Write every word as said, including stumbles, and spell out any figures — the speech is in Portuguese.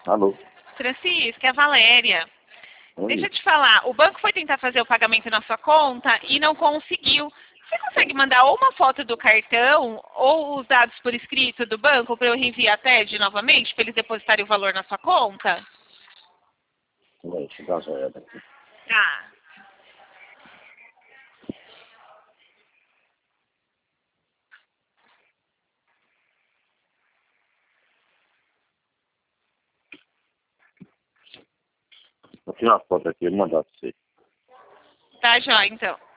Alô? Francisco, é a Valéria. Oi? Deixa eu te falar, o banco foi tentar fazer o pagamento na sua conta e não conseguiu. Você consegue mandar ou uma foto do cartão ou os dados por escrito do banco para eu reenviar a T E D novamente, para eles depositarem o valor na sua conta? Peraí, deixa eu dar uma olhada aqui. Tá. Vou tirar uma foto aqui e mandar pra você. Tá, jóia, então.